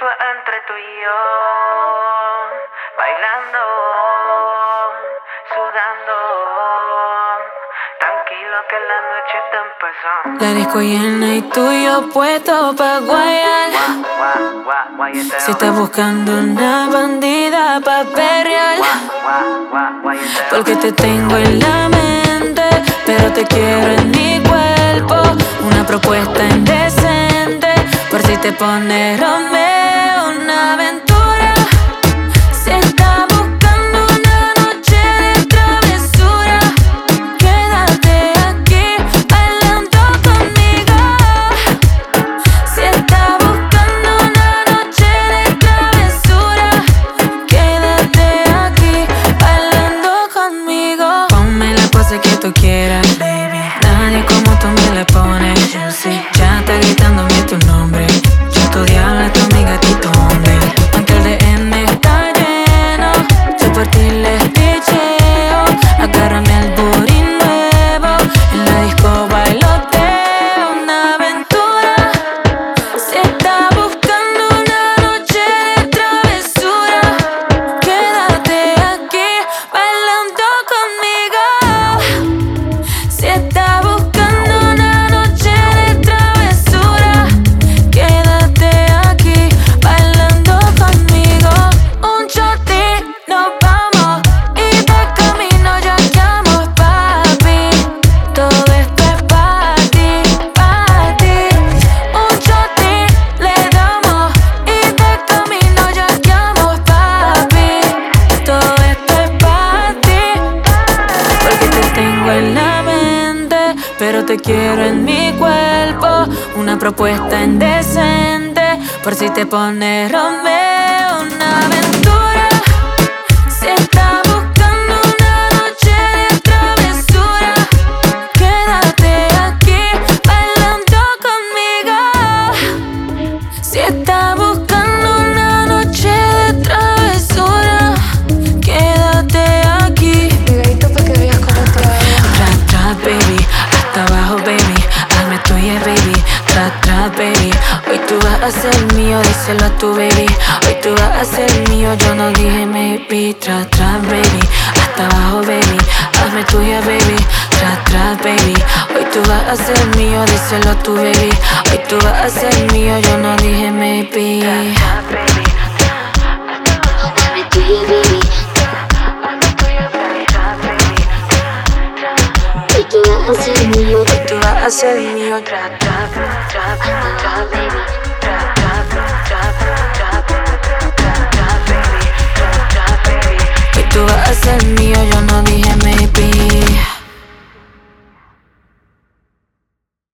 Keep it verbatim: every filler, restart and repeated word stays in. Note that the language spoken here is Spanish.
Esto es entre tú y yo, bailando, sudando, tranquilo que la noche está empezando. La disco llena y tú y yo puesto pa' guayar. Si estás buscando una bandida pa' perrear, porque te tengo en la mente, pero te quiero en mi cuerpo. Una propuesta indecente, por si te pones Romeo, una aventura. Si estás buscando una noche de travesura, quédate aquí bailando conmigo. Si estás buscando una noche de travesura, quédate aquí bailando conmigo. Ponme la pose que tú quieras, baby. Nadie como tú me la pones. Yo sé, ya está gritándome tu nombre. Yo tu diabla, tu amiga, ti tu hombre. Aunque el D M está lleno, yo por ti les picheo. Agárrame al booty nuevo, en la disco bailoteo, una aventura. Si estás buscando una noche de travesura, quédate aquí bailando conmigo. Si estás buscando una noche de travesura, quédate aquí bailando conmigo. Un shot y nos vamos, y de camino ya estamos, papi. Todo esto es pa' ti, pa' ti. Un shot y le damos, y de camino ya estamos, papi. Todo esto es pa' ti, porque te tengo en la mente, pero te quiero en mi cuerpo. Una propuesta indecente, por si te pones Romeo, una aventura. Si estás buscando una noche de travesura, quédate aquí bailando conmigo. Si estás buscando una noche de travesura, quédate aquí. Pegadito pa' que veas cómo te hago. Trap, trap, baby, hasta abajo, baby. Hazme tuya, baby, trap, trap, baby. Hoy tú vas a ser mío, díselo a tu baby. Hoy tú vas a ser mío, yo no dije maybe. Trap, trap, baby, hasta abajo, baby. Hazme tuya, baby, trap, trap, baby. Hoy tú vas a ser mío, díselo a tu baby. Hoy tú vas a ser mío, yo no dije maybe. Dame tuya, baby. Hoy tú vas a ser mío. Hoy tú vas a ser mío, trap, trap, trap, trap, baby.